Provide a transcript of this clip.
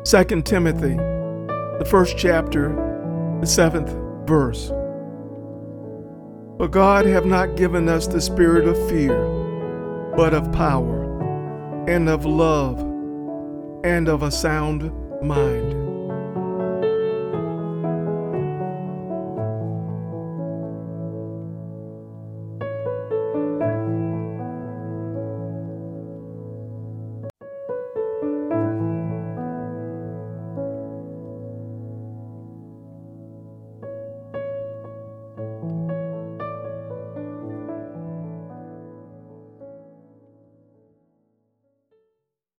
2 Timothy, the first chapter, the 7th verse. For God hath not given us the spirit of fear, but of power, and of love, and of a sound mind.